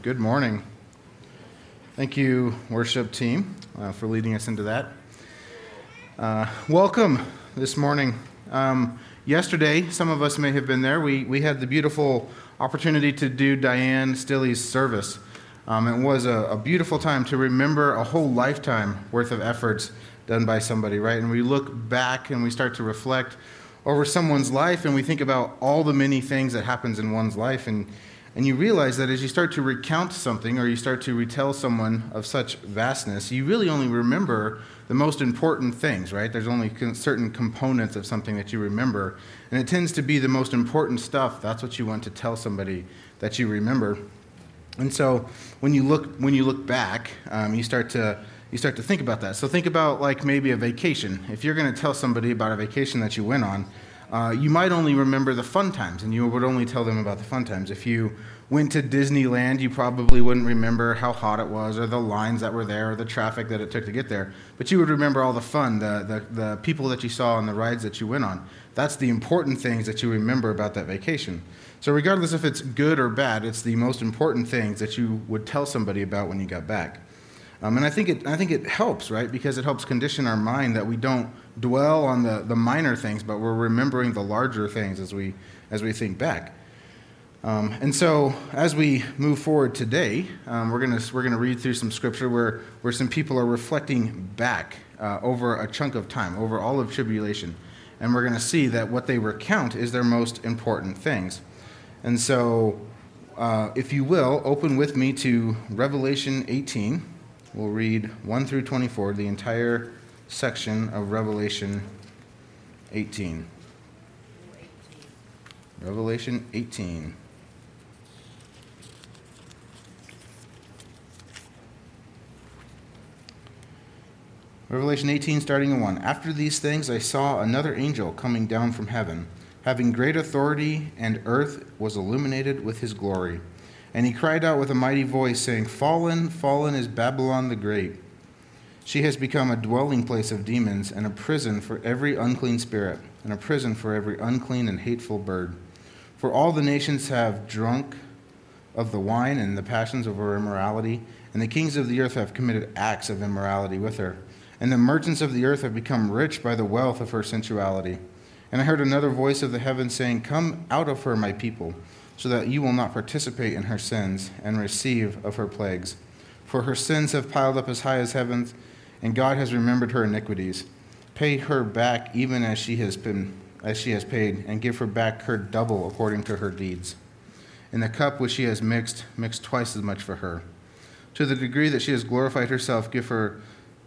Good morning. Thank you, worship team, for leading us into that. Welcome this morning. Yesterday, some of us may have been there. We had the beautiful opportunity to do Diane Stilley's service. It was a beautiful time to remember a whole lifetime worth of efforts done by somebody, right? And we look back and we start to reflect over someone's life, and we think about all the many things that happens in one's life, and you realize that as you start to recount something or you start to retell someone of such vastness, you really only remember the most important things, right? There's only certain components of something that you remember, and it tends to be the most important stuff. That's what you want to tell somebody that you remember. And so when you look back, you start to think about that. So think about like maybe a vacation. If you're going to tell somebody about a vacation that you went on, you might only remember the fun times, and you would only tell them about the fun times. If you went to Disneyland, you probably wouldn't remember how hot it was, or the lines that were there, or the traffic that it took to get there. But you would remember all the fun, the people that you saw, and the rides that you went on. That's the important things that you remember about that vacation. So regardless if it's good or bad, it's the most important things that you would tell somebody about when you got back. And I think it helps, right? Because it helps condition our mind that we don't dwell on the minor things, but we're remembering the larger things as we think back. And so as we move forward today, we're gonna read through some scripture where some people are reflecting back over a chunk of time, over all of tribulation, and we're gonna see that what they recount is their most important things. And so, if you will, open with me to Revelation 18. We'll read 1 through 24, the entire section of Revelation 18. Revelation 18. Revelation 18, starting in 1. After these things I saw another angel coming down from heaven, having great authority, and earth was illuminated with his glory. And he cried out with a mighty voice, saying, Fallen, fallen is Babylon the Great. She has become a dwelling place of demons, and a prison for every unclean spirit, and a prison for every unclean and hateful bird. For all the nations have drunk of the wine and the passions of her immorality, and the kings of the earth have committed acts of immorality with her. And the merchants of the earth have become rich by the wealth of her sensuality. And I heard another voice of the heavens saying, Come out of her, my people, so that you will not participate in her sins and receive of her plagues. For her sins have piled up as high as heavens, and God has remembered her iniquities. Pay her back even as she has paid, and give her back her double according to her deeds. In the cup which she has mix twice as much for her. To the degree that she has glorified herself, give her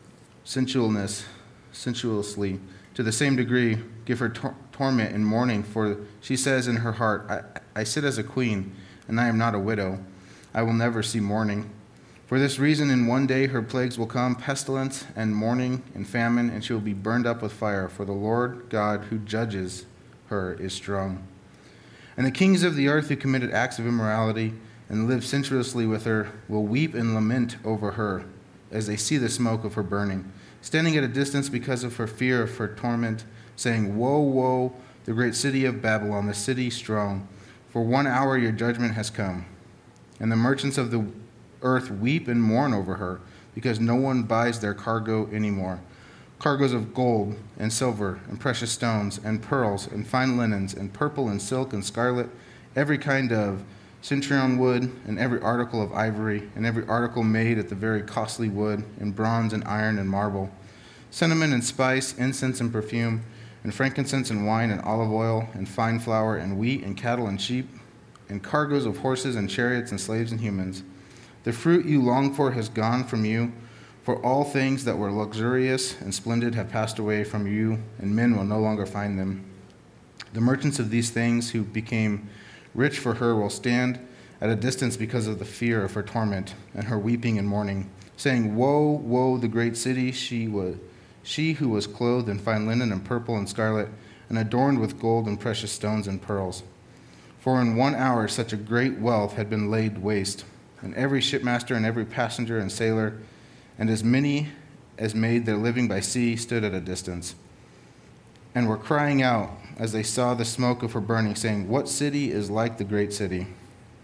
sensuously. To the same degree, give her torment and mourning, for she says in her heart, I sit as a queen, and I am not a widow. I will never see mourning. For this reason, in one day her plagues will come, pestilence and mourning and famine, and she will be burned up with fire, for the Lord God who judges her is strong. And the kings of the earth who committed acts of immorality and lived sensuously with her will weep and lament over her as they see the smoke of her burning, standing at a distance because of her fear of her torment, saying, Woe, woe, the great city of Babylon, the city strong, for 1 hour your judgment has come. And the merchants of the earth weep and mourn over her, because no one buys their cargo anymore. Cargoes of gold and silver and precious stones and pearls and fine linens and purple and silk and scarlet, every kind of citron wood and every article of ivory and every article made at the very costly wood and bronze and iron and marble, cinnamon and spice, incense and perfume, and frankincense and wine and olive oil and fine flour and wheat and cattle and sheep, and cargoes of horses and chariots and slaves and humans. The fruit you longed for has gone from you, for all things that were luxurious and splendid have passed away from you, and men will no longer find them. The merchants of these things who became rich for her will stand at a distance because of the fear of her torment and her weeping and mourning, saying, Woe, woe, the great city, she who was clothed in fine linen and purple and scarlet, and adorned with gold and precious stones and pearls. For in 1 hour such a great wealth had been laid waste, and every shipmaster and every passenger and sailor, and as many as made their living by sea, stood at a distance, and were crying out as they saw the smoke of her burning, saying, What city is like the great city?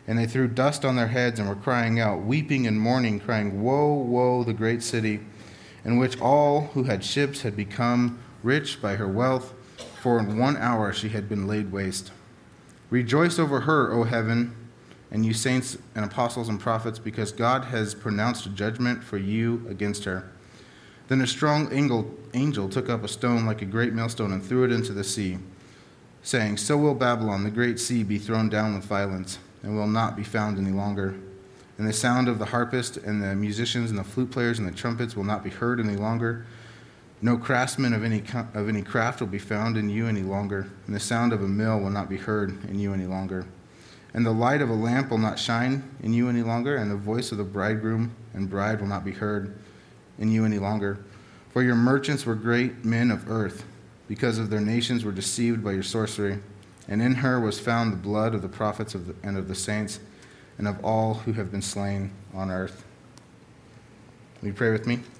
And they threw dust on their heads and were crying out, weeping and mourning, crying, Woe, woe, the great city, in which all who had ships had become rich by her wealth, for in 1 hour she had been laid waste. Rejoice over her, O heaven, and you saints and apostles and prophets, because God has pronounced judgment for you against her. Then a strong angel took up a stone like a great millstone and threw it into the sea, saying, So will Babylon, the great sea, be thrown down with violence, and will not be found any longer. And the sound of the harpist and the musicians and the flute players and the trumpets will not be heard any longer. No craftsman of any craft will be found in you any longer, and the sound of a mill will not be heard in you any longer. And the light of a lamp will not shine in you any longer, and the voice of the bridegroom and bride will not be heard in you any longer. For your merchants were great men of earth, because of their nations were deceived by your sorcery. And in her was found the blood of the prophets and of the saints, and of all who have been slain on earth. Will you pray with me?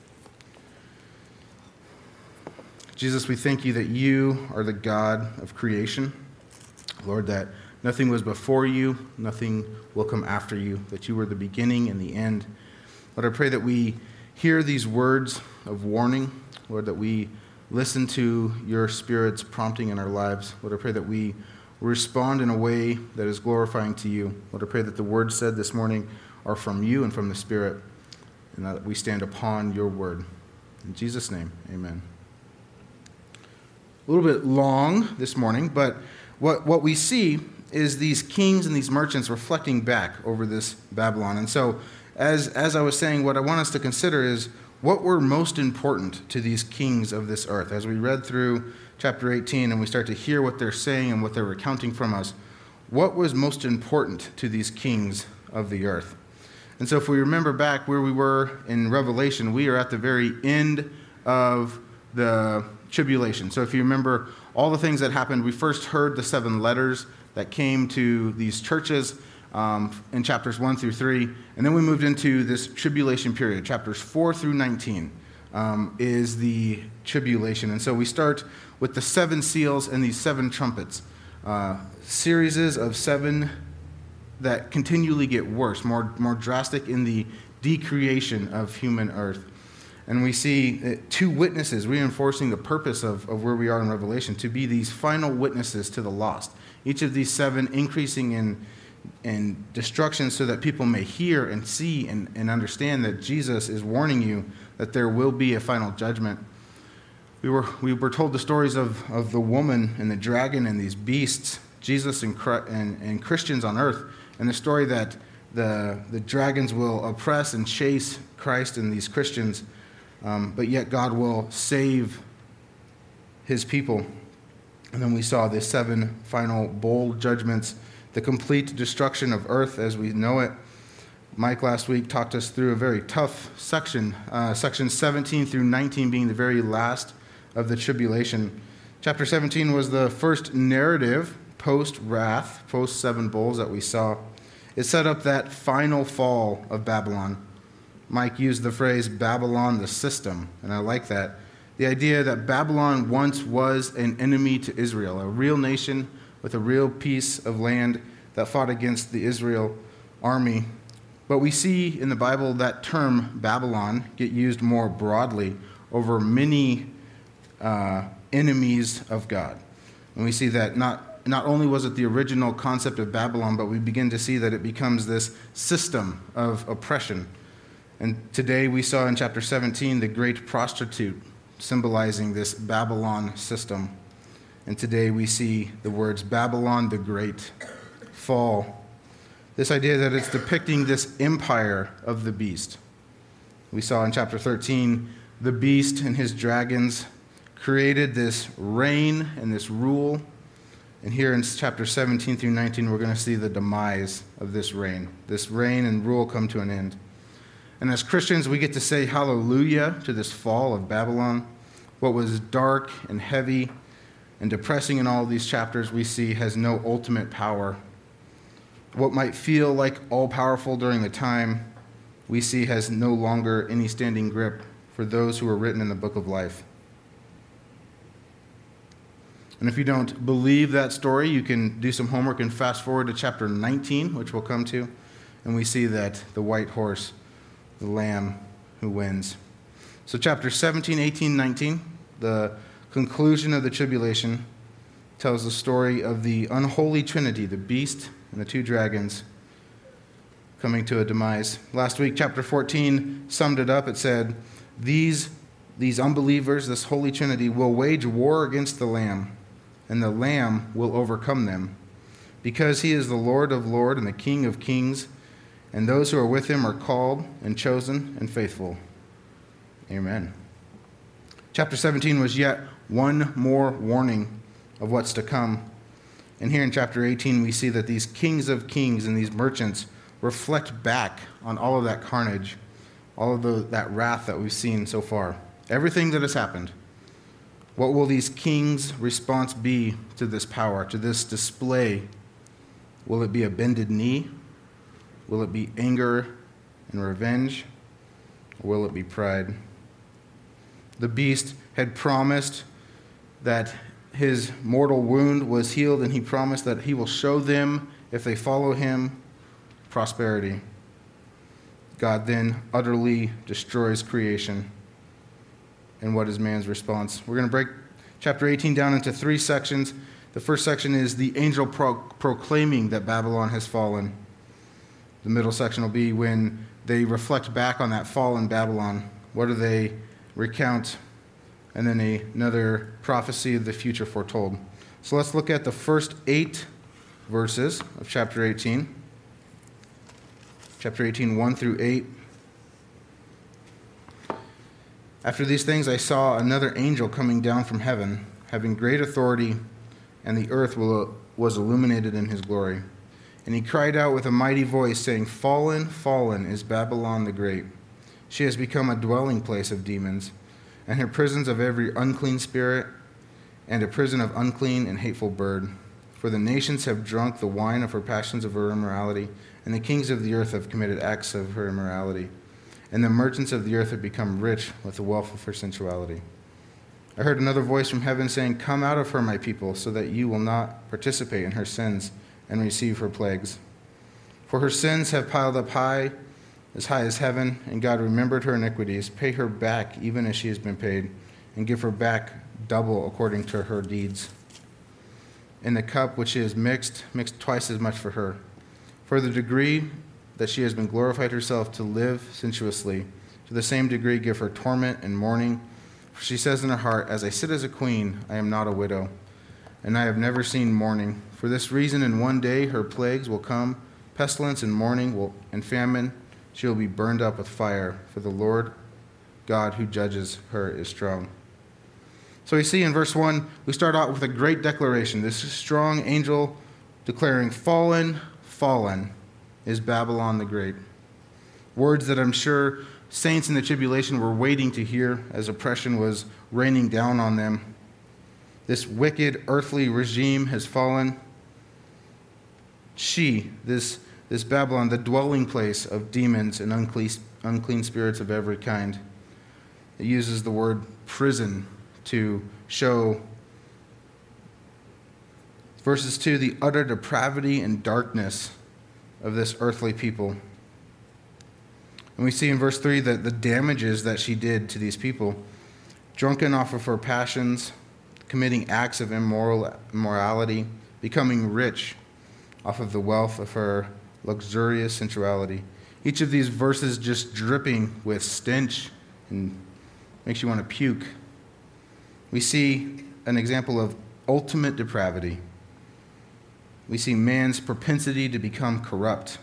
Jesus, we thank you that you are the God of creation. Lord, that nothing was before you, nothing will come after you, that you were the beginning and the end. Lord, I pray that we hear these words of warning, Lord, that we listen to your Spirit's prompting in our lives. Lord, I pray that we respond in a way that is glorifying to you. Lord, I pray that the words said this morning are from you and from the Spirit, and that we stand upon your word. In Jesus' name, amen. A little bit long this morning, but what we see is these kings and these merchants reflecting back over this Babylon. And so, as I was saying, what I want us to consider is what were most important to these kings of this earth. As we read through chapter 18 and we start to hear what they're saying and what they're recounting from us, what was most important to these kings of the earth? And so if we remember back where we were in Revelation, we are at the very end of the tribulation. So if you remember all the things that happened, we first heard the 7 letters that came to these churches in chapters 1 through 3, and then we moved into this tribulation period. Chapters 4 through 19 is the tribulation. And so we start with the 7 seals and these 7 trumpets, series of 7 that continually get worse, more drastic in the decreation of human earth. And we see 2 witnesses reinforcing the purpose of where we are in Revelation, to be these final witnesses to the lost. Each of these 7 increasing in destruction so that people may hear and see and understand that Jesus is warning you that there will be a final judgment. We were told the stories of the woman and the dragon and these beasts, Jesus and Christians on earth, and the story that the dragons will oppress and chase Christ and these Christians, but yet God will save his people. And then we saw the 7 final bowl judgments, the complete destruction of earth as we know it. Mike last week talked us through a very tough section, sections 17 through 19 being the very last of the tribulation. Chapter 17 was the first narrative post-wrath, post-7 bowls that we saw. It set up that final fall of Babylon. Mike used the phrase Babylon the system, and I like that. The idea that Babylon once was an enemy to Israel, a real nation with a real piece of land that fought against the Israel army. But we see in the Bible that term Babylon get used more broadly over many enemies of God. And we see that not only was it the original concept of Babylon, but we begin to see that it becomes this system of oppression. And today we saw in chapter 17 the great prostitute symbolizing this Babylon system. And today we see the words Babylon the Great fall. This idea that it's depicting this empire of the beast. We saw in chapter 13 the beast and his dragons created this reign and this rule. And here in chapter 17 through 19, we're going to see the demise of this reign. This reign and rule come to an end. And as Christians, we get to say hallelujah to this fall of Babylon. What was dark and heavy and depressing in all of these chapters, we see has no ultimate power. What might feel like all-powerful during the time, we see has no longer any standing grip for those who are written in the book of life. And if you don't believe that story, you can do some homework and fast forward to chapter 19, which we'll come to, and we see that the white horse, the lamb who wins. So chapter 17, 18, 19, the conclusion of the tribulation, tells the story of the unholy trinity, the beast and the two dragons, coming to a demise. Last week, chapter 14 summed it up. It said, these unbelievers, this holy trinity, will wage war against the Lamb, and the Lamb will overcome them, because he is the Lord of lords and the King of kings, and those who are with him are called and chosen and faithful. Amen. Chapter 17 was yet one more warning of what's to come. And here in chapter 18, we see that these kings of kings and these merchants reflect back on all of that carnage, all of that wrath that we've seen so far, everything that has happened. What will these kings' response be to this power, to this display? Will it be a bended knee? Will it be anger and revenge? Or will it be pride? The beast had promised that his mortal wound was healed, and he promised that he will show them, if they follow him, prosperity. God then utterly destroys creation. And what is man's response? We're going to break chapter 18 down into 3 sections. The first section is the angel proclaiming that Babylon has fallen. The middle section will be when they reflect back on that fallen Babylon. What do they recount? And then another prophecy of the future foretold. So let's look at the first 8 verses of chapter 18. Chapter 18, 1 through 8. After these things I saw another angel coming down from heaven, having great authority, and the earth was illuminated in his glory. And he cried out with a mighty voice, saying, Fallen, fallen is Babylon the Great. She has become a dwelling place of demons, and her prisons of every unclean spirit, and a prison of unclean and hateful bird. For the nations have drunk the wine of her passions of her immorality, and the kings of the earth have committed acts of her immorality. And the merchants of the earth have become rich with the wealth of her sensuality. I heard another voice from heaven saying, Come out of her, my people, so that you will not participate in her sins and receive her plagues. For her sins have piled up high as heaven, and God remembered her iniquities. Pay her back even as she has been paid, and give her back double according to her deeds. In the cup which she has mix twice as much for her. For the degree that she has been glorified herself to live sensuously, to the same degree give her torment and mourning. For she says in her heart, As I sit as a queen, I am not a widow, and I have never seen mourning. For this reason, in one day her plagues will come, pestilence and mourning and famine. She will be burned up with fire, for the Lord God who judges her is strong. So we see in verse 1, we start out with a great declaration. This strong angel declaring, Fallen, fallen is Babylon the Great. Words that I'm sure saints in the tribulation were waiting to hear as oppression was raining down on them. This wicked earthly regime has fallen. This Babylon, the dwelling place of demons and unclean spirits of every kind. It uses the word prison to show, verses 2, the utter depravity and darkness of this earthly people. And we see in verse 3 that the damages that she did to these people, drunken off of her passions, committing acts of immorality, becoming rich off of the wealth of her luxurious sensuality. Each of these verses just dripping with stench and makes you want to puke. We see an example of ultimate depravity. We see man's propensity to become corrupt.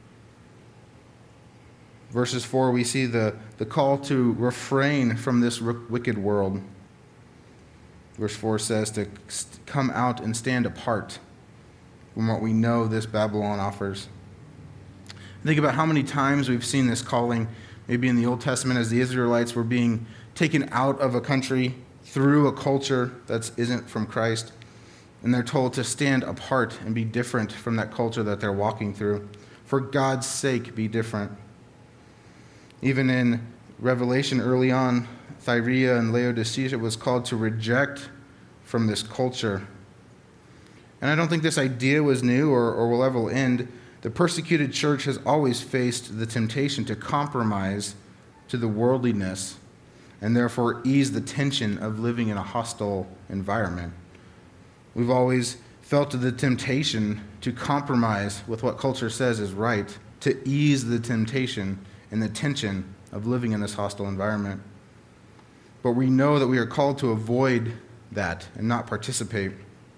Verses 4, we see the call to refrain from this wicked world. Verse 4 says to come out and stand apart from what we know this Babylon offers. Think about how many times we've seen this calling, maybe in the Old Testament, as the Israelites were being taken out of a country through a culture that isn't from Christ, and they're told to stand apart and be different from that culture that they're walking through. For God's sake, be different. Even in Revelation early on, Thyatira and Laodicea was called to reject from this culture. And I don't think this idea was new or will ever end. The persecuted church has always faced the temptation to compromise to the worldliness and therefore ease the tension of living in a hostile environment. We've always felt the temptation to compromise with what culture says is right, to ease the temptation and the tension of living in this hostile environment. But we know that we are called to avoid that and not participate.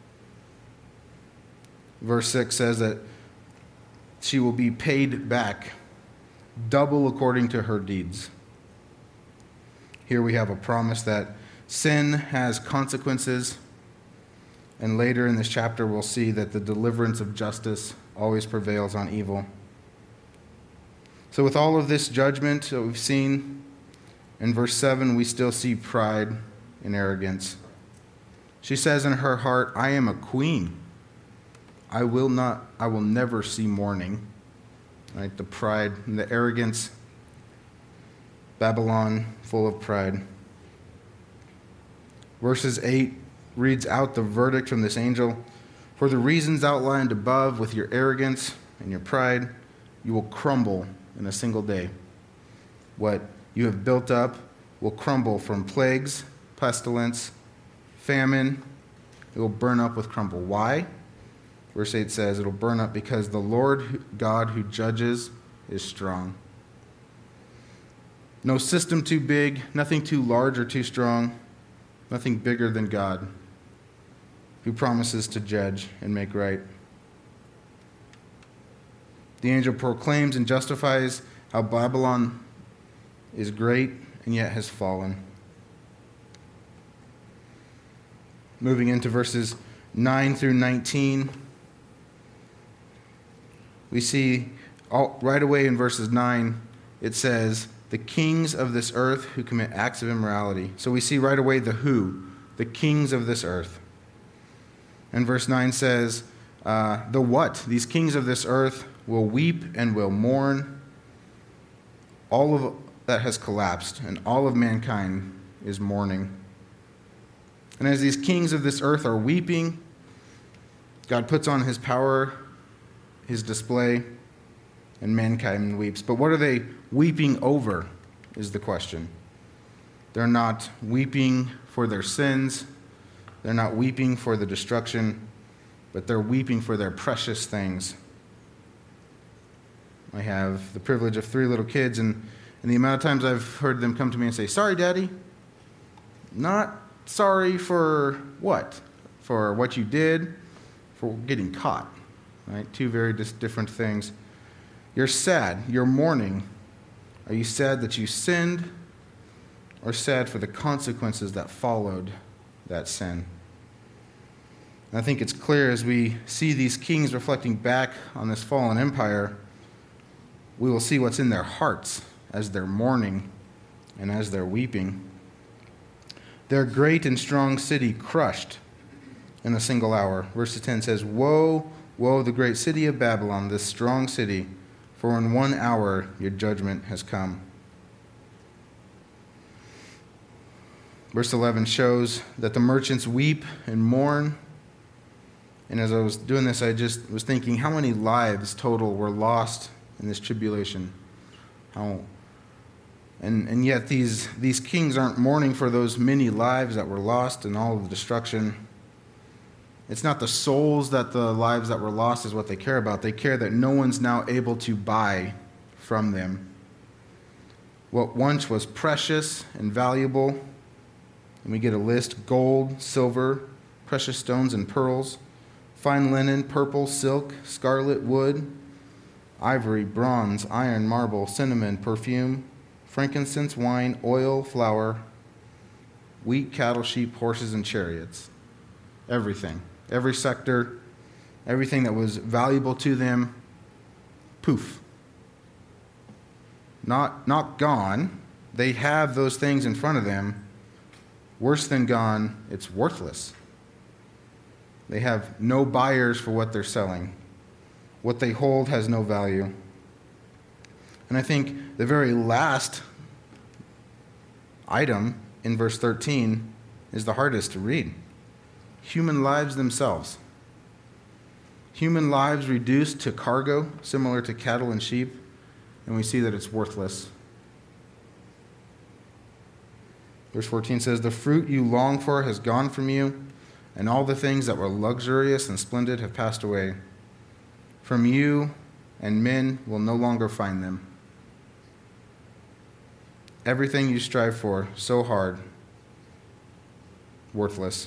Verse 6 says that she will be paid back double according to her deeds. Here we have a promise that sin has consequences, and later in this chapter we'll see that the deliverance of justice always prevails on evil. So with all of this judgment that we've seen, in verse 7 we still see pride and arrogance. She says in her heart, I am a queen. I will never see mourning. Right? The pride and the arrogance. Babylon, full of pride. Verses 8 reads out the verdict from this angel. For the reasons outlined above, with your arrogance and your pride, you will crumble in a single day. What you have built up will crumble from plagues, pestilence, famine. It will burn up with crumble. Why? Verse 8 says, it will burn up because the Lord God who judges is strong. No system too big, nothing too large or too strong, nothing bigger than God, who promises to judge and make right. The angel proclaims and justifies how Babylon is great and yet has fallen. Moving into verses 9 through 19, we see right away in verses 9, it says, the kings of this earth who commit acts of immorality. So we see right away the who, the kings of this earth. And verse 9 says, the what? These kings of this earth will weep and will mourn. All of that has collapsed, and all of mankind is mourning. And as these kings of this earth are weeping, God puts on his power, his display, and mankind weeps. But what are they weeping over is the question. They're not weeping for their sins. They're not weeping for the destruction, but they're weeping for their precious things. I have the privilege of 3 little kids, and the amount of times I've heard them come to me and say, sorry, Daddy. Not sorry for what? For what you did, for getting caught. Right? 2 very different things. You're sad. You're mourning. Are you sad that you sinned, or sad for the consequences that followed that sin? And I think it's clear as we see these kings reflecting back on this fallen empire, we will see what's in their hearts as they're mourning and as they're weeping. Their great and strong city crushed in a single hour. Verse 10 says, woe, woe, the great city of Babylon, this strong city, for in 1 hour your judgment has come. Verse 11 shows that the merchants weep and mourn. And as I was doing this, I just was thinking, how many lives total were lost in this tribulation? And yet these kings aren't mourning for those many lives that were lost and all of the destruction. It's not the souls that the lives that were lost is what they care about. They care that no one's now able to buy from them. What once was precious and valuable, and we get a list: gold, silver, precious stones and pearls, fine linen, purple, silk, scarlet, wood, ivory, bronze, iron, marble, cinnamon, perfume, frankincense, wine, oil, flour, wheat, cattle, sheep, horses, and chariots. Everything. Every sector, everything that was valuable to them, poof. Not gone. They have those things in front of them. Worse than gone, it's worthless. They have no buyers for what they're selling. What they hold has no value. And I think the very last item in verse 13 is the hardest to read. human lives themselves. Human lives reduced to cargo, similar to cattle and sheep, and we see that it's worthless. Verse 14 says, "The fruit you long for has gone from you, and all the things that were luxurious and splendid have passed away. From you, and men will no longer find them. Everything you strive for, so hard, worthless."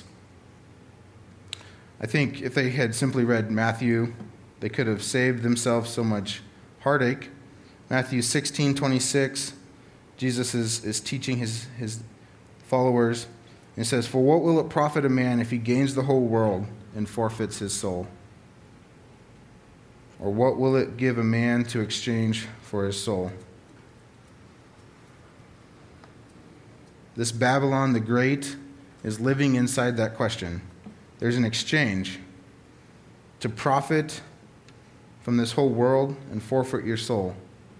I think if they had simply read Matthew, they could have saved themselves so much heartache. Matthew 16:26, Jesus is teaching his followers. And it says, "For what will it profit a man if he gains the whole world and forfeits his soul? Or what will it give a man to exchange for his soul?" This Babylon the Great is living inside that question. There's an exchange to profit from this whole world and forfeit your soul.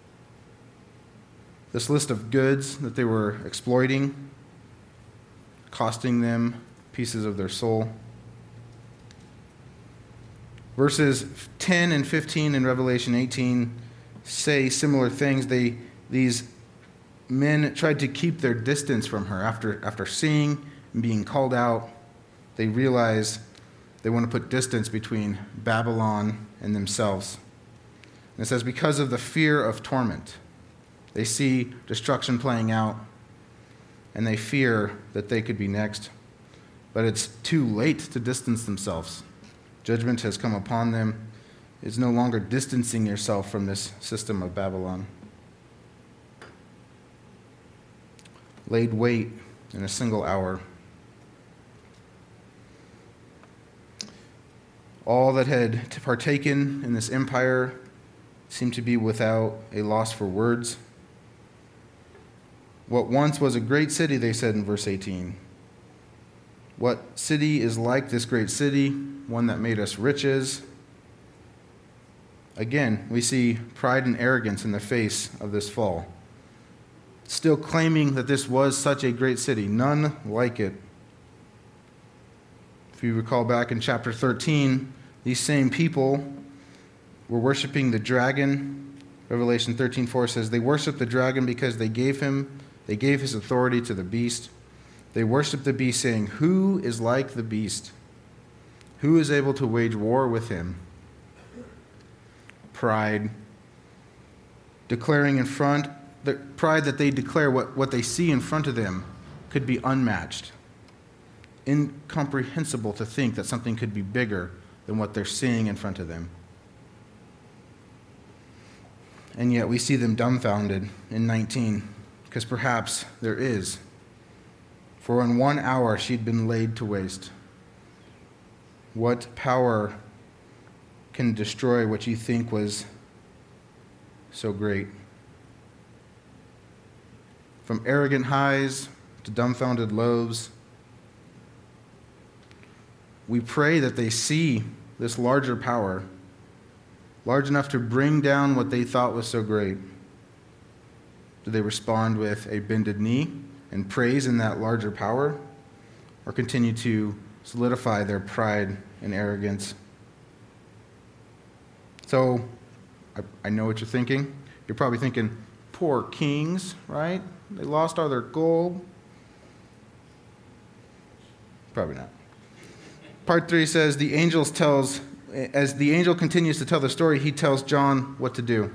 This list of goods that they were exploiting, costing them pieces of their soul. Verses 10 and 15 in Revelation 18 say similar things. These men tried to keep their distance from her. After seeing and being called out, they realize they want to put distance between Babylon and themselves. And it says, because of the fear of torment, they see destruction playing out, and they fear that they could be next. But it's too late to distance themselves. Judgment has come upon them. It's no longer distancing yourself from this system of Babylon. Laid wait in a single hour. All that had partaken in this empire seemed to be without a loss for words. What once was a great city, they said in verse 18. What city is like this great city, one that made us riches? Again, we see pride and arrogance in the face of this fall. Still claiming that this was such a great city, none like it. If you recall back in chapter 13, these same people were worshiping the dragon. Revelation 13:4 says, "They worshiped the dragon because they gave his authority to the beast. They worshiped the beast, saying, 'Who is like the beast? Who is able to wage war with him?'" Pride. Declaring in front, the pride that they declare what they see in front of them could be unmatched. Incomprehensible to think that something could be bigger than what they're seeing in front of them. And yet we see them dumbfounded in 19, because perhaps there is. For in 1 hour she'd been laid to waste. What power can destroy what you think was so great? From arrogant highs to dumbfounded lows, we pray that they see this larger power, large enough to bring down what they thought was so great. Do they respond with a bended knee and praise in that larger power, or continue to solidify their pride and arrogance? So, I know what you're thinking. You're probably thinking, poor kings, right? They lost all their gold. Probably not. Part 3 says, as the angel continues to tell the story, he tells John what to do.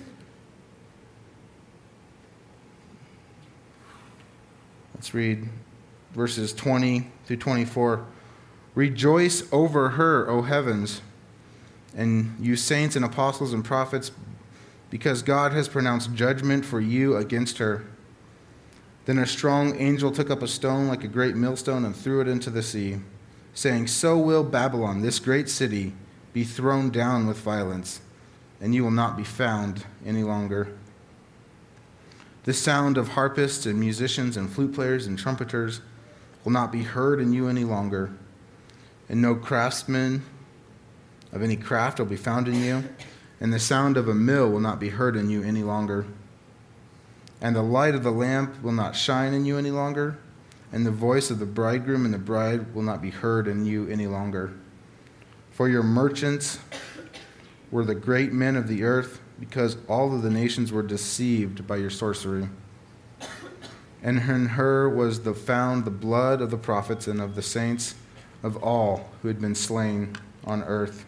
Let's read verses 20 through 24. "Rejoice over her, O heavens, and you saints and apostles and prophets, because God has pronounced judgment for you against her." Then a strong angel took up a stone like a great millstone and threw it into the sea, saying, "So will Babylon, this great city, be thrown down with violence, and you will not be found any longer. The sound of harpists and musicians and flute players and trumpeters will not be heard in you any longer, and no craftsman of any craft will be found in you, and the sound of a mill will not be heard in you any longer. And the light of the lamp will not shine in you any longer, and the voice of the bridegroom and the bride will not be heard in you any longer. For your merchants were the great men of the earth, because all of the nations were deceived by your sorcery. And in her was found the blood of the prophets and of the saints of all who had been slain on earth.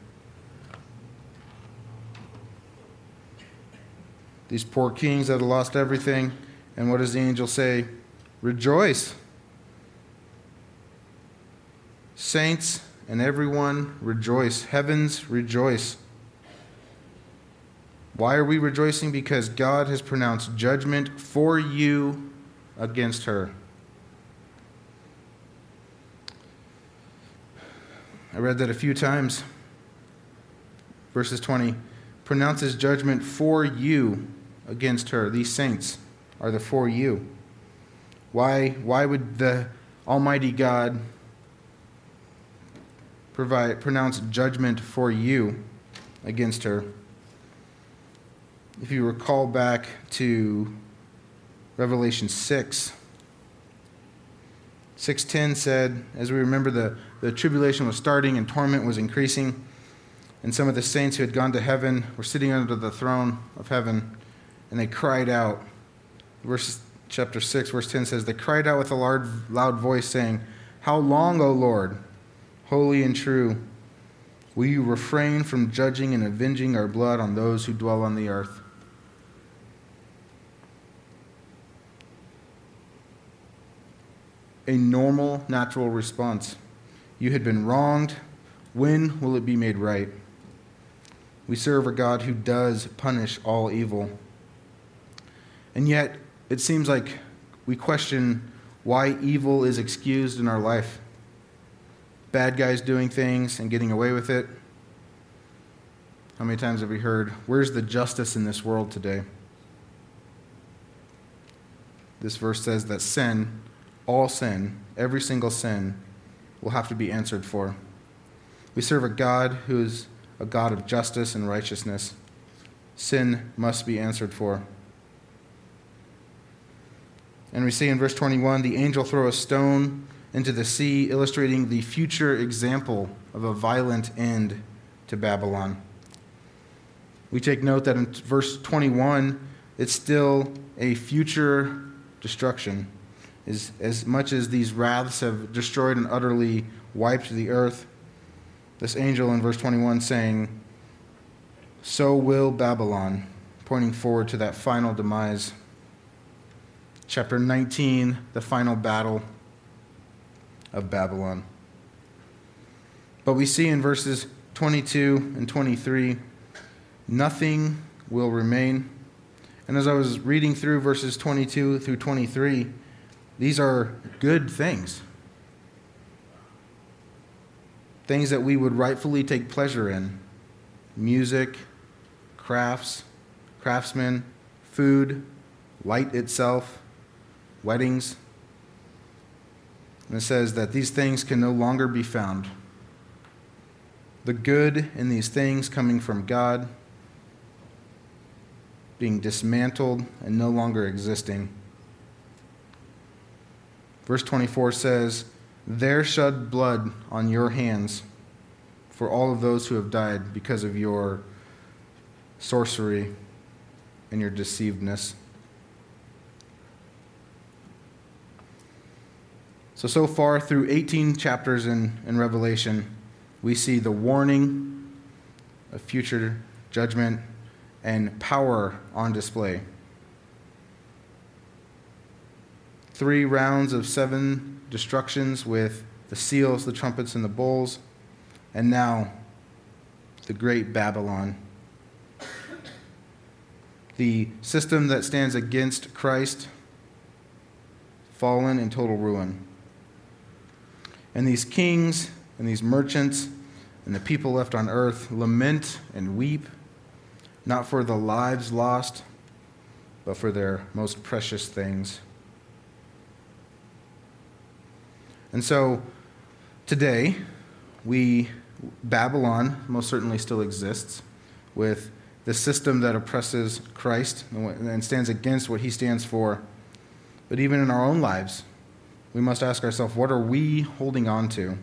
These poor kings that had lost everything, and what does the angel say? Rejoice. Saints and everyone, rejoice. Heavens, rejoice. Why are we rejoicing? Because God has pronounced judgment for you against her. I read that a few times. Verses 20 pronounces judgment for you against her. These saints are the for you. Why would the Almighty God pronounce judgment for you against her? If you recall back to Revelation 6:10 said, as we remember, the tribulation was starting and torment was increasing, and some of the saints who had gone to heaven were sitting under the throne of heaven, and they cried out. Chapter 6, verse 10 says, they cried out with a loud voice, saying, "How long, O Lord, holy and true, will you refrain from judging and avenging our blood on those who dwell on the earth?" A normal, natural response. You had been wronged. When will it be made right? We serve a God who does punish all evil. And yet, it seems like we question why evil is excused in our life. Bad guys doing things and getting away with it. How many times have we heard, where's the justice in this world today? This verse says that sin, all sin, every single sin, will have to be answered for. We serve a God who is a God of justice and righteousness. Sin must be answered for. And we see in verse 21, the angel threw a stone into the sea, illustrating the future example of a violent end to Babylon. We take note that in verse 21, it's still a future destruction. As much as these wraths have destroyed and utterly wiped the earth, this angel in verse 21 saying, "So will Babylon," pointing forward to that final demise. Chapter 19, the final battle of Babylon. But we see in verses 22 and 23, nothing will remain. And as I was reading through verses 22 through 23, these are good things. Things that we would rightfully take pleasure in. Music, craftsmen, food, light itself, weddings. And it says that these things can no longer be found. The good in these things coming from God being dismantled and no longer existing. Verse 24 says, "There shed blood on your hands for all of those who have died because of your sorcery and your deceivedness." So far through 18 chapters in Revelation, we see the warning of future judgment and power on display. 3 rounds of 7 destructions with the seals, the trumpets, and the bowls. And now, the great Babylon. The system that stands against Christ, fallen in total ruin. And these kings and these merchants and the people left on earth lament and weep, not for the lives lost, but for their most precious things. And so today, Babylon most certainly still exists with the system that oppresses Christ and stands against what he stands for. But even in our own lives, we must ask ourselves, what are we holding on to?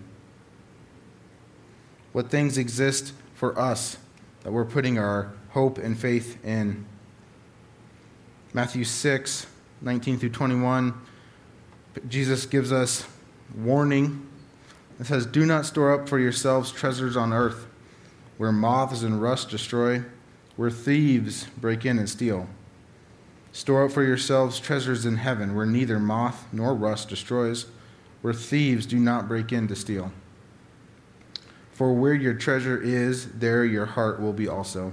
What things exist for us that we're putting our hope and faith in? Matthew 6, 19 through 21, Jesus gives us warning. It says, "Do not store up for yourselves treasures on earth, where moths and rust destroy, where thieves break in and steal. Store up for yourselves treasures in heaven, where neither moth nor rust destroys, where thieves do not break in to steal. For where your treasure is, there your heart will be also."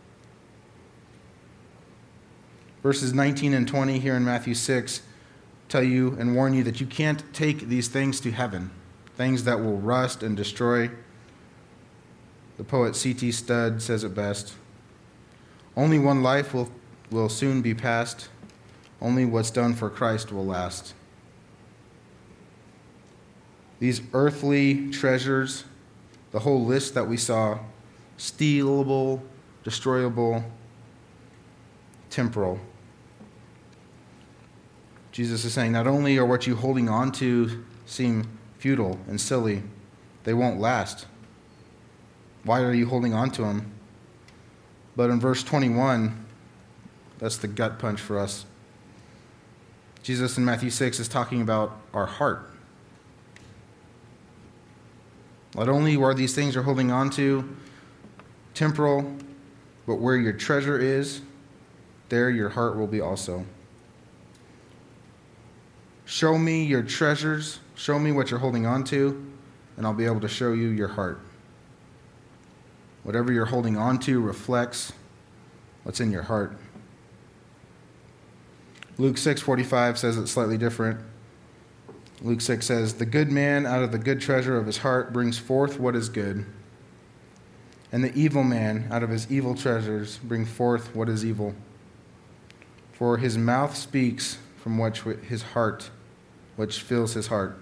Verses 19 and 20 here in Matthew 6 tell you and warn you that you can't take these things to heaven, things that will rust and destroy. The poet C.T. Studd says it best. Only one life will soon be past. Only what's done for Christ will last. These earthly treasures, the whole list that we saw, stealable, destroyable, temporal. Jesus is saying not only are what you're holding on to seem futile and silly, they won't last. Why are you holding on to them? But in verse 21, that's the gut punch for us. Jesus in Matthew 6 is talking about our heart. Not only are these things you're holding on to temporal, but where your treasure is, there your heart will be also. Show me your treasures, show me what you're holding on to, and I'll be able to show you your heart. Whatever you're holding on to reflects what's in your heart. Luke 6:45 says it slightly different. Luke 6 says, "The good man out of the good treasure of his heart brings forth what is good, and the evil man out of his evil treasures brings forth what is evil. For his mouth speaks from which fills his heart."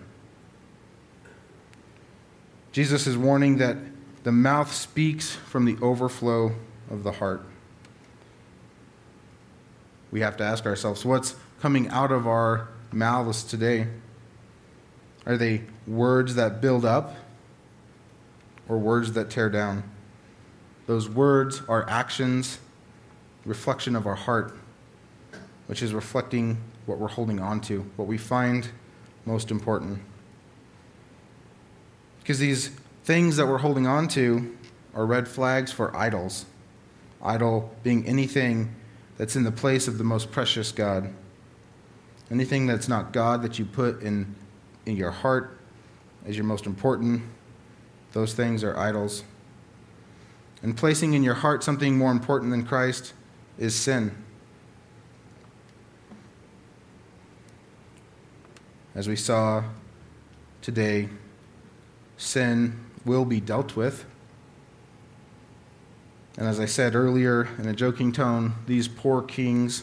Jesus is warning that the mouth speaks from the overflow of the heart. We have to ask ourselves, what's coming out of our mouths today? Are they words that build up or words that tear down? Those words are actions, reflection of our heart, which is reflecting what we're holding on to, what we find most important. Because these things that we're holding on to are red flags for idols. Idol being anything that's in the place of the most precious God. Anything that's not God that you put in your heart as your most important, those things are idols. And placing in your heart something more important than Christ is sin. As we saw today, sin will be dealt with. And as I said earlier in a joking tone, these poor kings,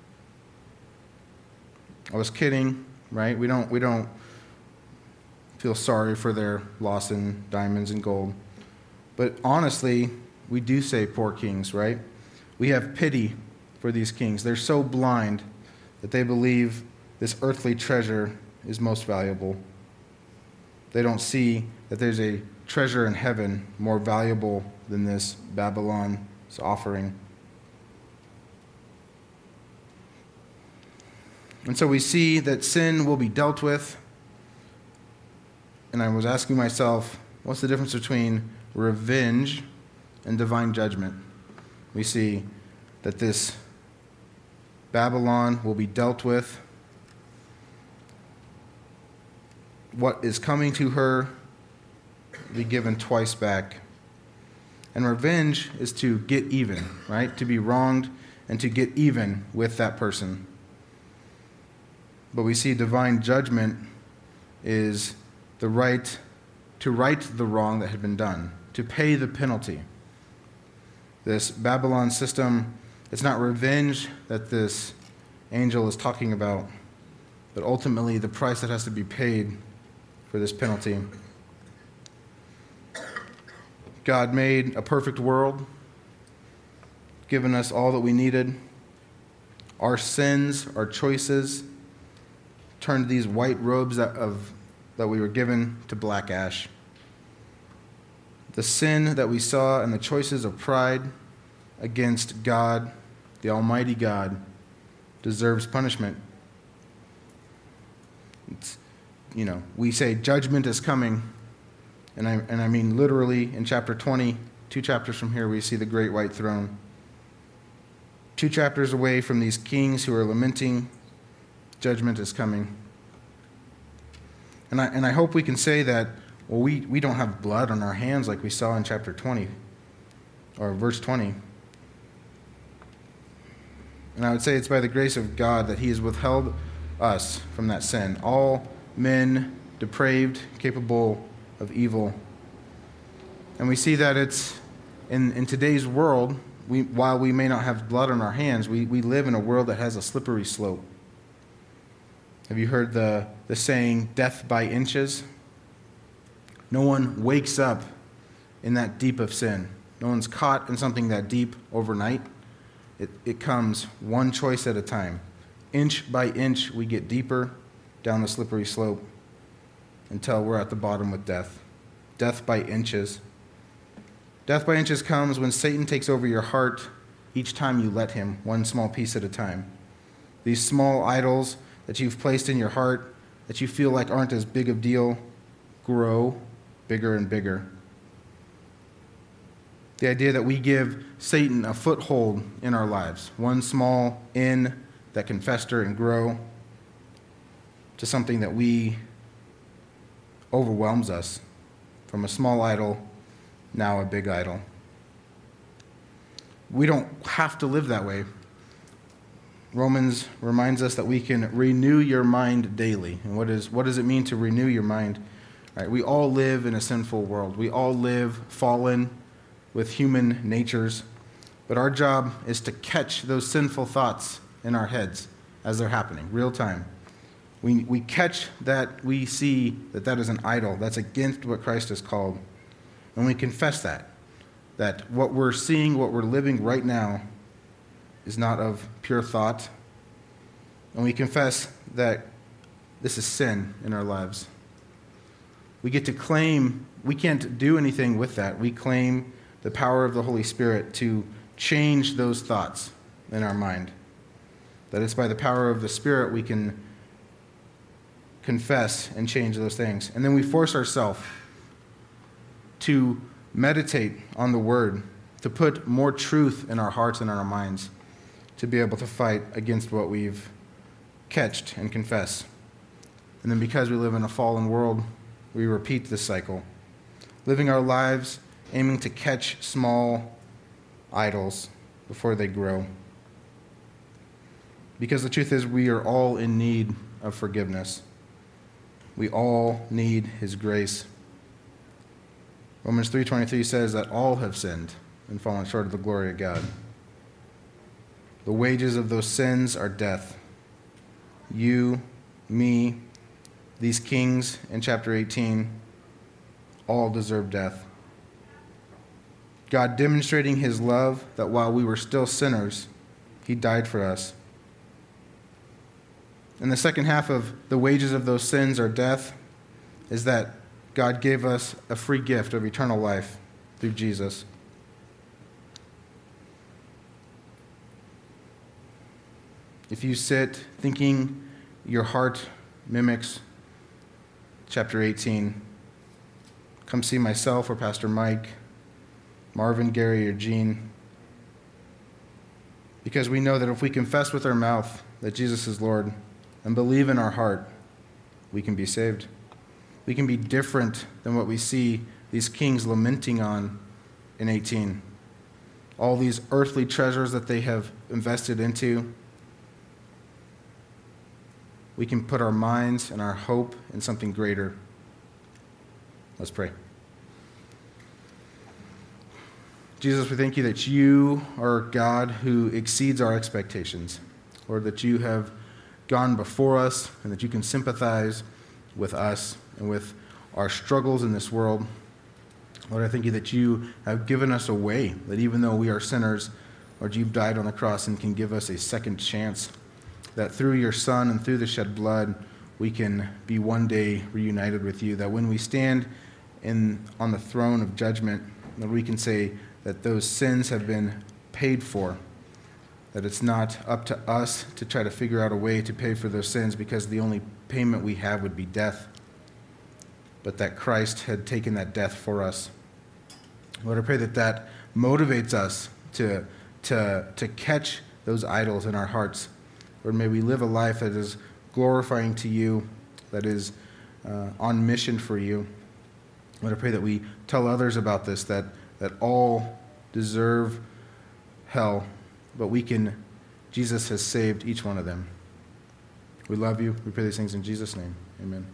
I was kidding, right? We don't feel sorry for their loss in diamonds and gold. But honestly, we do say poor kings, right? We have pity for these kings. They're so blind that they believe this earthly treasure is most valuable. They don't see that there's a treasure in heaven more valuable than this Babylon's offering. And so we see that sin will be dealt with. And I was asking myself, what's the difference between revenge and divine judgment? We see that this Babylon will be dealt with. What is coming to her will be given twice back. And revenge is to get even, right? To be wronged and to get even with that person. But we see divine judgment is the right to right the wrong that had been done, to pay the penalty. This Babylon system, it's not revenge that this angel is talking about, but ultimately the price that has to be paid for this penalty. God made a perfect world, given us all that we needed. Our sins, our choices, turned these white robes that we were given to black ash. The sin that we saw and the choices of pride against God, the Almighty God, deserves punishment. We say judgment is coming, and I mean literally in chapter 20, 2 chapters from here, we see the great white throne. 2 chapters away from these kings who are lamenting, judgment is coming. And I hope we can say that, well, we don't have blood on our hands like we saw in chapter 20, or verse 20. And I would say it's by the grace of God that he has withheld us from that sin. All men depraved, capable of evil. And we see that it's in today's world, while we may not have blood on our hands, we live in a world that has a slippery slope. Have you heard the saying, death by inches? No one wakes up in that deep of sin. No one's caught in something that deep overnight. It comes one choice at a time. Inch by inch, we get deeper down the slippery slope until we're at the bottom with death. Death by inches. Death by inches comes when Satan takes over your heart each time you let him, one small piece at a time. These small idols that you've placed in your heart that you feel like aren't as big of a deal grow bigger and bigger. The idea that we give Satan a foothold in our lives, one small inn that can fester and grow to something that overwhelms us, from a small idol, now a big idol. We don't have to live that way. Romans reminds us that we can renew your mind daily. And what does it mean to renew your mind? All right, we all live in a sinful world. We all live fallen with human natures. But our job is to catch those sinful thoughts in our heads as they're happening, real time. We catch that, we see that is an idol. That's against what Christ has called. And we confess that what we're seeing, what we're living right now is not of pure thought. And we confess that this is sin in our lives. We get to claim, we can't do anything with that. We claim the power of the Holy Spirit to change those thoughts in our mind. That it's by the power of the Spirit we can confess and change those things. And then we force ourselves to meditate on the Word, to put more truth in our hearts and in our minds, to be able to fight against what we've catched and confess. And then because we live in a fallen world, we repeat this cycle, living our lives aiming to catch small idols before they grow. Because the truth is, we are all in need of forgiveness. We all need his grace. Romans 3:23 says that all have sinned and fallen short of the glory of God. The wages of those sins are death. You, me, these kings in chapter 18, all deserve death. God demonstrating his love that while we were still sinners, he died for us. And the second half of the wages of those sins are death is that God gave us a free gift of eternal life through Jesus. If you sit thinking your heart mimics chapter 18, come see myself or Pastor Mike, Marvin, Gary, or Gene. Because we know that if we confess with our mouth that Jesus is Lord and believe in our heart, we can be saved. We can be different than what we see these kings lamenting on in 18. All these earthly treasures that they have invested into. We can put our minds and our hope in something greater. Let's pray. Jesus, we thank you that you are a God who exceeds our expectations. Lord, that you have gone before us and that you can sympathize with us and with our struggles in this world. Lord, I thank you that you have given us a way, that even though we are sinners, Lord, you've died on the cross and can give us a second chance, that through your Son and through the shed blood, we can be one day reunited with you, that when we stand on the throne of judgment, that we can say that those sins have been paid for, that it's not up to us to try to figure out a way to pay for those sins because the only payment we have would be death, but that Christ had taken that death for us. Lord, I pray that that motivates us to catch those idols in our hearts. Lord, may we live a life that is glorifying to you, that is on mission for you. Lord, I pray that we tell others about this, that all deserve hell, but Jesus has saved each one of them. We love you. We pray these things in Jesus' name. Amen.